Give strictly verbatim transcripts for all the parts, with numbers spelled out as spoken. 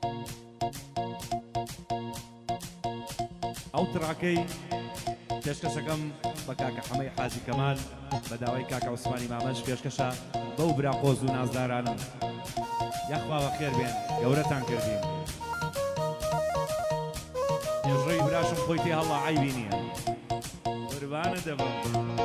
ئەو تڕاکەی پێشکەشەکەم بە کاکە حەمەی حاجی کەمال بە داوای کاکە عوسمانی مامەش پێشکەشە بەو برا قۆز و نازدارانم یاخوا بەخێر بێن گەورەتان کردین نێژڕەی براشم خۆی تێ هەڵا عەیبی نییە قوربانە دەبم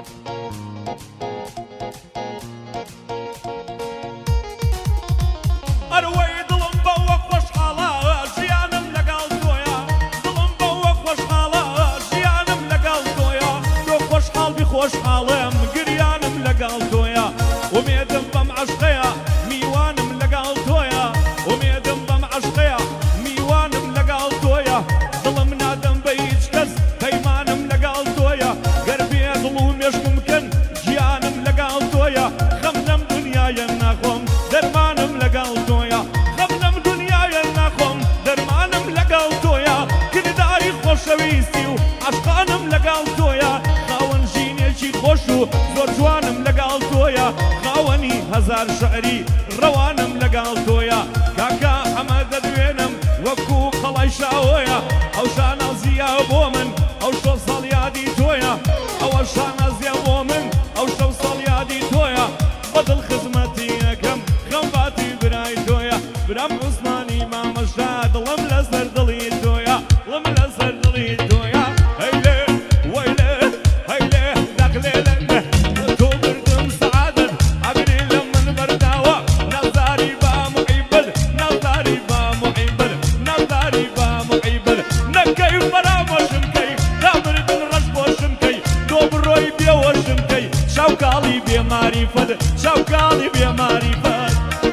ئەروەی دڵم بەوە خۆشحاڵە ژیانم لەگەڵ تۆیە دڵم بەوە خۆشحاڵە ژیانم لەگەڵ تۆیە تۆ خۆشحاڵ بی خۆشحاڵم گریانم لەگەڵ تۆیە ومێدم بەم عەشقەیە میوانم لەگەڵ تۆیە ومێدم بەم عەشقەیە میوانم لەگەڵ تۆیە دڵم نادەم بە هیچ کەس پەیمانم لەگەڵ تۆیە گەر بێ دڵ و مێشکم بکەن گیانم لەگەڵ تۆیە خەم لەم دونیایە ناخۆم دەرمانم لەگەڵ تۆیە خەم لەم دونیایە ناخۆم دەرمانم لەگەڵ تۆیە کردداری خۆشەویستی و عەشقانم لەگەڵ تۆیە خاوەن ژینێکی خۆش و زۆر جوانم لەگەڵ تۆیە خاوەنی هەزار شەعری ڕەوانم لەگەڵ تۆیە کاکە ئەمە دەدوێنم وەکو قەڵای شاوۆیە ئەو شانازیە بۆ من ئەو شۆ ساڵ یادی تۆیە ئەوە شانازیە بۆ من ئەو شەو ساڵ یادی تۆیە بەدڵ خزمەتی یەکەم خەمباتی برای تۆیە برام عوسمانی مامەشا دڵم لەسەر دڵی تۆیە دڵم لەسەر دڵی تۆیە هەیلێ وەیلێ هەیلێ دەقلێ لەنێ تۆ بردم سەعادەت ئەگری لە من بەرداوە نەزاری با موعیبل نەزاری با موعیبل نەزاری با موعیبل نەکەی فەرامۆشم کەی دابردن ڕەش بۆشم کەی تۆ بڕۆی بێوەشم کەی شاوکاڵی بێماریفەت شاوکاڵی بێماریفەت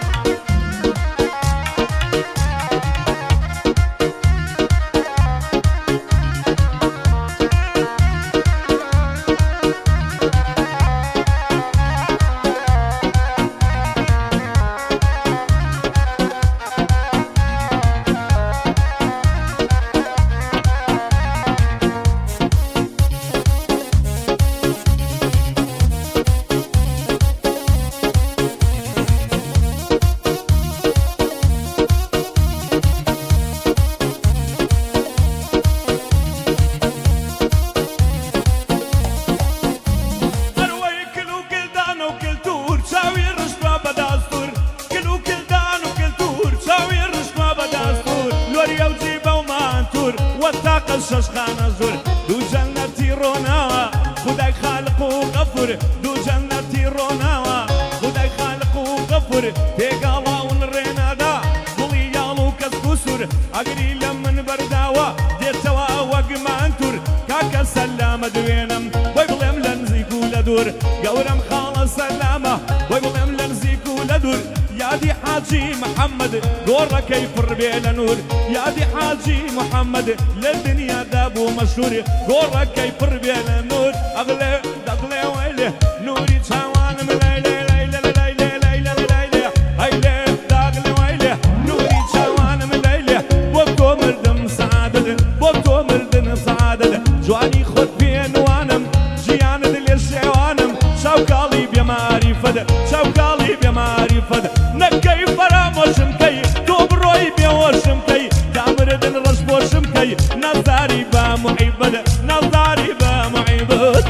شەشخانە زۆر دوو جەنەتی ڕۆناوە خودای خالق و غەفور دوو جەنەتی ڕۆناوە خودای خالق و غەفور پێگاڵاون ڕێنادا دڵی یاڵ و کەس کوسور ئەگری لە من بەرداوە دێتەوە وەگمان توور کاکە سەلامە دوێنم بۆی بڵێم لە نزیک و لە دوور گەورەم خاڵە سەلامە بۆی بڵێم لە نزیک و لە دوور یادی حاجی محەممەد گۆڕەکەی پڕ بێ لە نور یادی حاجی محەممەد لە دنیادا بوو مەشهور گۆڕەکەی پڕ بێ لە نور ئەغلێ دەڵێ وەیلێ نوری چاوانم لەیلێ لەیلێ لەیلێ لەیلێ لەیلێ هەیلێ داغلێ وەیلێ نوری چاوانم لەیلێ بۆ تۆ مردم سەعادەت بۆ تۆ مردن سەعادەت جوانی خۆت پێنوانم ژیانت لێ شێوانم شاوکاڵی بێماریفەت شاوکاڵی بێماریفەت نەکەی فەرامۆشم کەی تۆ بڕۆی بێهۆشم کەی دامردن ڕەش بۆشم کەی نەزاری بە موعیبەت نەزاری بە موعیبەت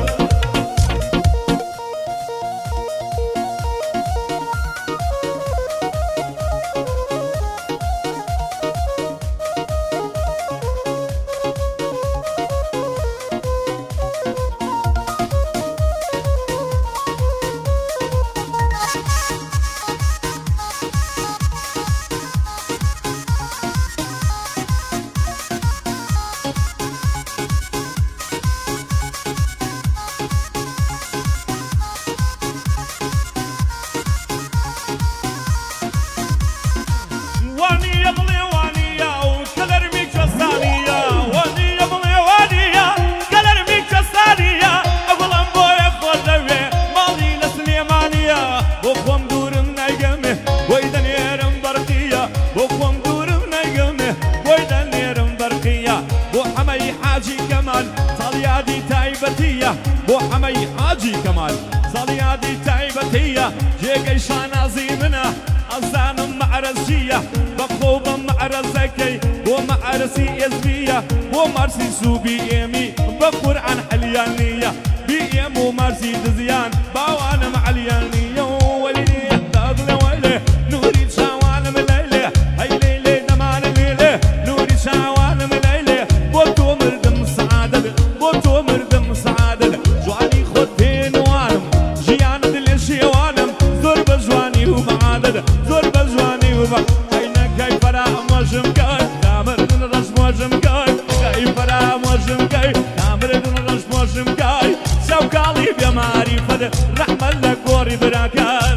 بەرزەکەی بۆ مەعرسی ئێزبیە بۆ مارسی سوبی ئێمی بە قورعان حەلیان نییە بی ئێم و مارسی دزیان باوانم عەلیان نییە و وەلی داگلە وەلێ نوری چاوانم لەیلێ هەی لەیلێ دەمانە لێلێ نوری چاوانم لەیلێ بۆ تۆ مردم سعادەت بۆ تۆ مردم سعادەت جوانی خۆت پێنوانم ژیانت لێ شێوانم زۆر بە جوانی و بەعادەت زۆر بە جوانی و بە عینەکەی فەرامۆژم کەی دامردن ڕەشمۆژم کەی کەی فەرامۆژم کەی دامردن ڕەشمۆژم کەی شەوکاڵی بێماری فەد ڕەحمەت لە گۆڕی براکەت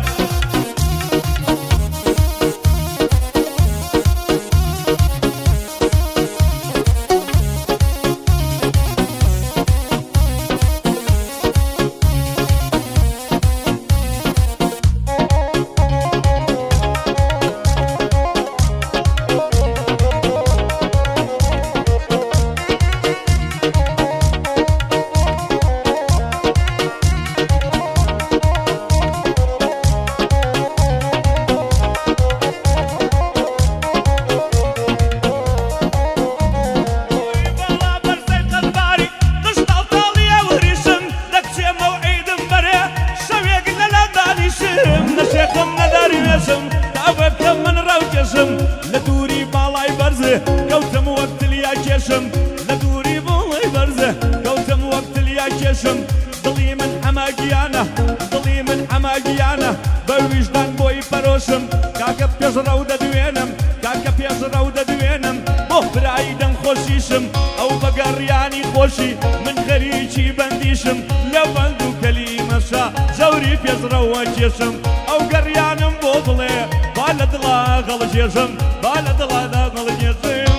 لە دووری باڵای بەرزێ کەوتم وەک تلیا کێشم لە دووری باڵای بەرزێ کەوتم وەک تلیا کێشم دڵی من هەماگیانە دڵی من هەماگیانە بە ویژدان بۆی پەرۆشم کاکە پێش ڕەو دەدوێنم کاکە پێش ڕەو دەدوێنم بۆ برایی دەم خۆشیشم ئەو بەگەڕیانی خۆشی من خەریکی بەندیشم لە بەند و کەلیمەشە زەوری پێش ڕەوە کێشم ئەو گەڕیانم بۆ بڵێ با لە دڵا غەڵجێژم با لە دڵادا غەڵجێژم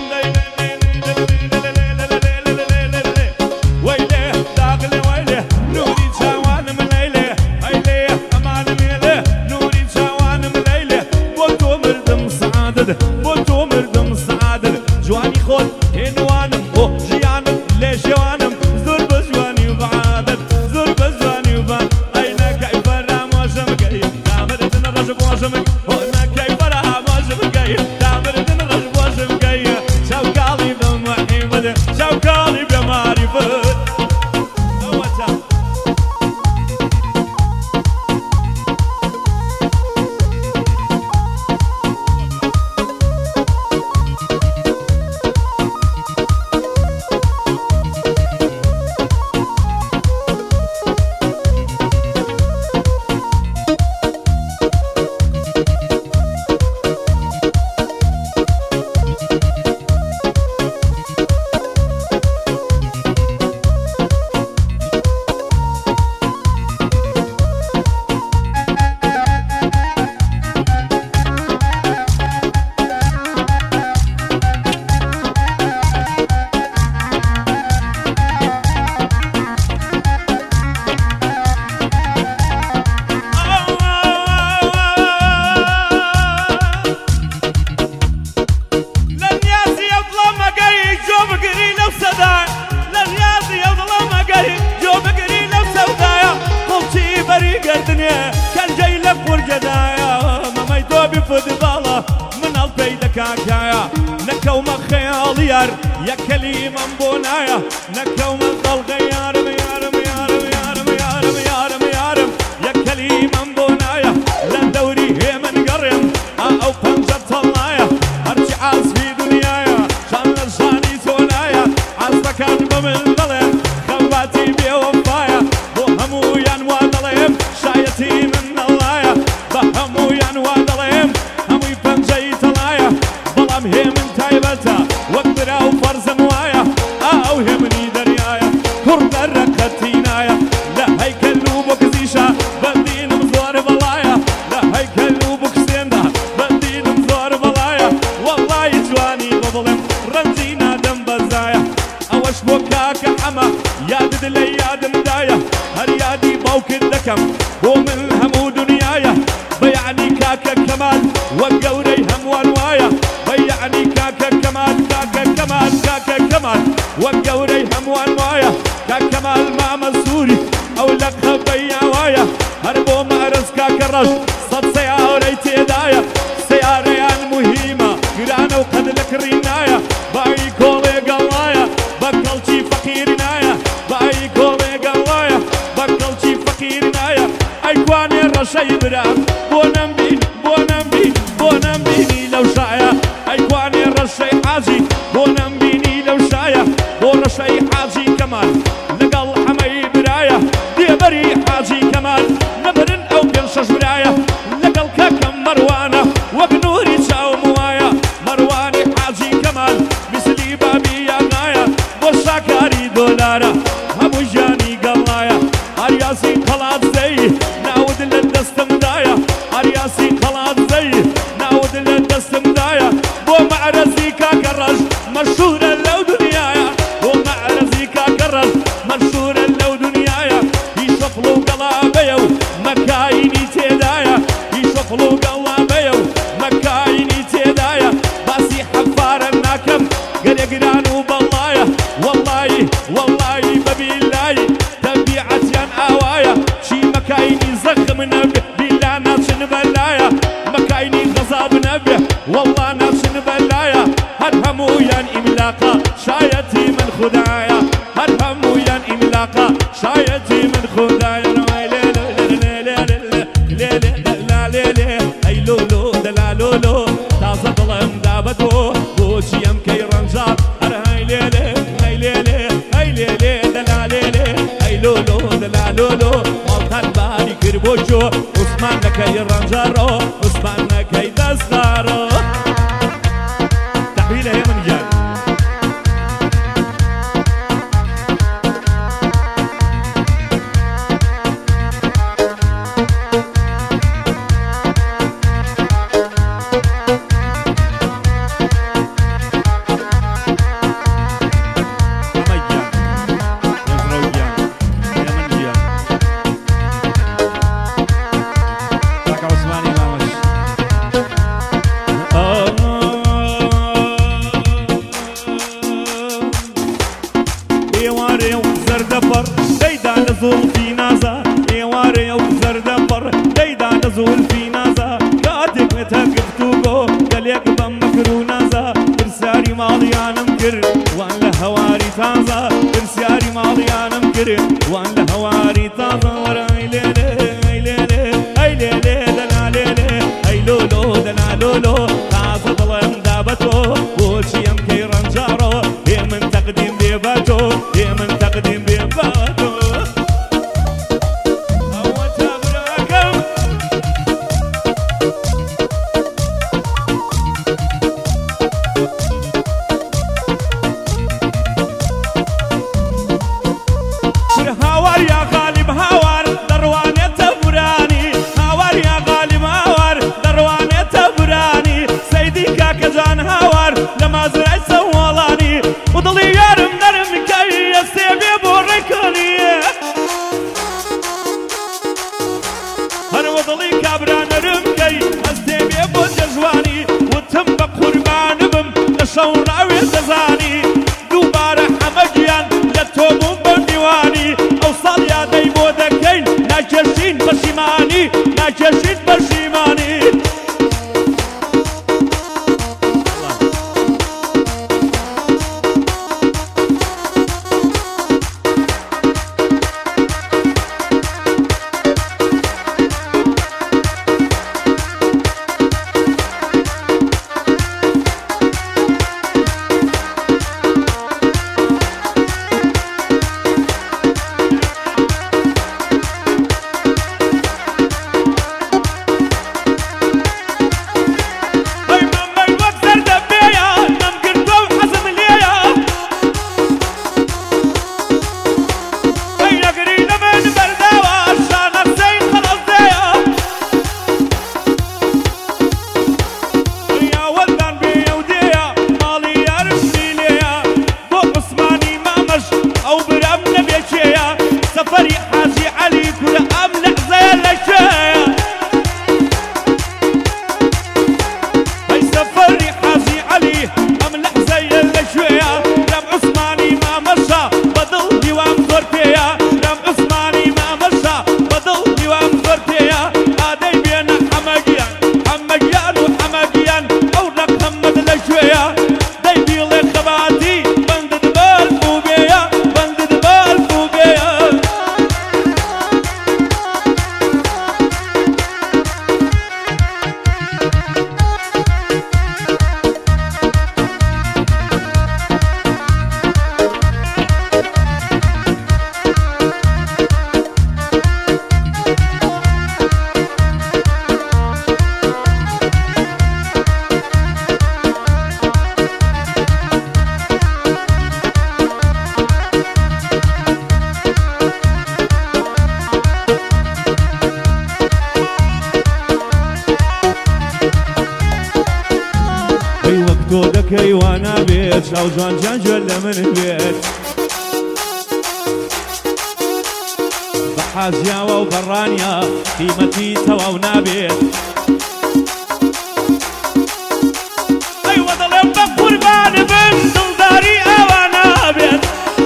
وەیلێ داغلێ وەیلێ نوری چاوانم لەیلێ هەیلێ ئەمانم ێلێ نوری چاوانم لەیلێ بۆ تۆ مردم سعادەت بۆ تۆ مردم سعادەت جوانی خۆت هێنوانم بۆ ژیانم لێ شێوانم زۆر بە جوانی و بەعادەت زۆر بە جوانی و بە عینەکەی فەرامۆژم کەی دامردن ڕەشمۆژم هۆنەکەی فەرامۆژم کەی دامردن ڕەشمۆژم کەی شەوکاڵی بەمەحیمەت شەوکاڵی بێماریفەت ئەوەتە نكوم خيال يار يا كلمة بونايا نكوم الضلغ يارم يارم يارم يارم يارم يارم يارم يا كلمة بونايا لا دوري هي من قرم أو بنجة طلايا أرجع عاز في دنيايا شان رجاني سونايا عاصك أجب من ظلم خواتي بيوفايا بهمو ينوى ظلم شايتي من اللايا بهمو ينوى ظلم همي بنجي طلايا بلام هي من تايبتا وقدرا وفرزم وايا أو همني دريايا كرد الركتينايا لا هيكل وبكزيشا بدين مزور بلايا لا هيكل وبكسيندا بدين مزور بلايا والله جواني بظلم رمزينا دم بزايا أوش بوكاك حما ياد دلي ياد مدايا هر يادي بوك الدكم ومن همو دنيايا بيعني كاكا كمال وقوري هم وانوايا بيعني كاكا كمال كاكا كمال كاكا كمال وقوري هم وانوايا كاكا كمال ما مسوري او لك خبيا وايا هربو مارس كاكا رش صد سياري تيدايا سياريان مهمة قرانا وقد لك فكري نايا باي كولي قلايا بكلتي فقير نايا باي كولي قلايا بكلتي فقير نايا ايقواني رشي برام بونم بين بونم بين بونم بيني لو شايا ايقواني رشي حاجي بونم بيني لو شايا ورشي حاجي كمال لقل حمي برايا ديبري حاجي كمال نمرن او قرشش برايا لقل كاكم مروانة وبنوري شاو موايا مرواني حاجي كمال مثلي بابي يا غايا وشاكاري دولارا همو جاني قلايا ارياسي خلاص زي ناود للدستم دايا ارياسي خلاص زي ناود للدستم دايا بو معرزي كاكرج مشهورة لو دنيايا بو معرزي كاكرج مشهورة لو دنيايا يشفلو قلابيو مكايني تيدايا يشفلو قلابيو مكايني تيدايا باسي حفار الناكم قري قرانو بالله والله والله ببيلاي تبيعت يان اوايا شي مكايني زخم نبي بلا ناشن بلايا مكايني غصاب نبي والله ناشن بلايا هرهمو يان املاقا شايتي من خدايا هرهمو يان املاقا شايتي من خدايا اي لولو دلا لولو تازه ظلم دابدو بوشي ام كي رنجار هاي ليلي هاي ليلي هاي ليلي دلا ليلي اي لولو دلا لولو مالتان باري كربوشو عثمان كي رنجارو عثمان كي دستارو تحويله يا من جان نزول في نازا ايواري وزردبر ديدا نزول في نازا كاتك متقفتوكو قليك بمكرو نازا برساري ماضي انا مكر وان لهواري تازا برساري ماضي انا مكر وان لهواري تازا وراي ليلي اي ليلي اي ليلي دلا ليلي اي لولو دلا لولو تازا ظلم دابتو وشي يمكي رنجارو هي من تقديم بيباتو هي من تقديم بيباتو لما زرع سوالاني وضلي يارم نرم كي يسيبي بوركاني هر وضلي كابرا نرم كي يسيبي بوجواني وتم بقربان بم لشون راوي تزاني دوباره حمجيان لتوبون برديواني اوصل يا دي بودكين ناجشين بشيماني ناجشين بشيماني وانا بيت شاو جوان جان جل من البيت بحاجيا وبرانيا قيمتي توا ونابيت ايوه ظلم بقربان بن دلداري وانا بيت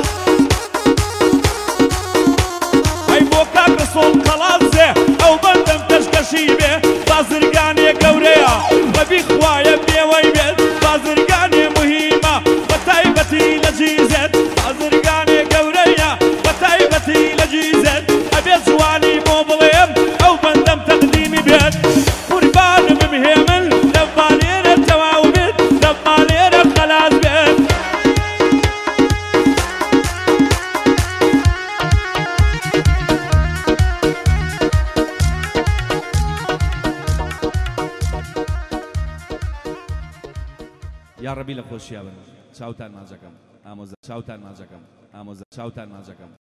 اي بوكا رسول قلازه او بندم تشكشي به بازرقاني قوريا وبي خوايا بي ويبيت بازرقاني مهمه وتايبتي لجيزت بازرقاني قوريا وتايبتي لجيزت ابي زواني مو ظلم او بندم تقديمي بيت قربان بمهمل دبالين التواوبت دبالين الخلاص بيت یا ربی لخوشی آبن شاوتان نازکم آموز شاوتان نازکم آموز شاوتان نازکم